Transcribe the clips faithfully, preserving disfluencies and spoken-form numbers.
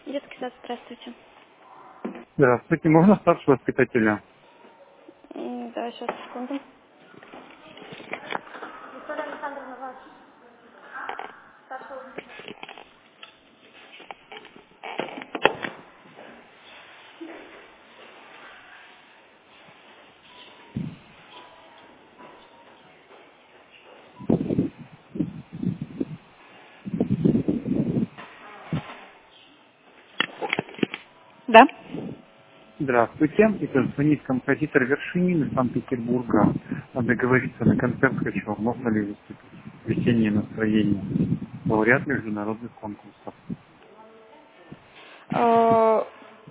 Детский сад, здравствуйте. Здравствуйте, можно старшего воспитателя? М, Да, сейчас, секунду. Виктория Александровна, ваш старший воспитатель. Да. Здравствуйте, это звонит композитор Вершинин из Санкт-Петербурга. Надо договориться на концерт хочу, можно ли выступить? Весеннее настроение. Лауреат международных конкурсов. Э,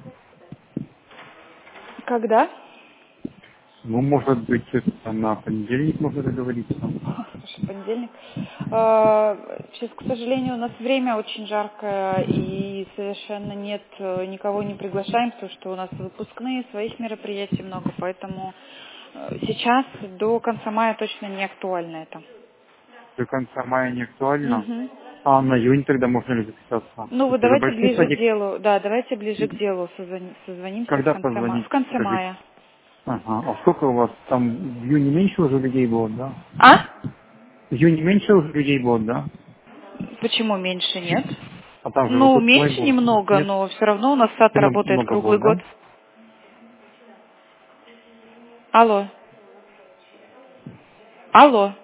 Когда? Ну, может быть, это на понедельник можно договориться. Слушай, понедельник. Э, Сейчас, к сожалению, у нас время очень жаркое и совершенно нет, э, никого не приглашаем, потому что у нас выпускные, своих мероприятий много, поэтому э, сейчас до конца мая точно не актуально это. До конца мая не актуально. Мгм. А на июнь тогда можно ли записаться? Ну, вот Это же давайте большой ближе к садик. делу. Да, давайте ближе к делу созвони- созвонимся в Когда конце мая. В позвонить, конце скажите? мая. Ага, а сколько у вас там в июне меньше уже людей было, да? А? В июне меньше уже людей было, да? Почему меньше нет? А там же Ну, выпускной меньше был. немного, Нет? но все равно у нас сад Много, работает много было, круглый год. да? Алло. Алло.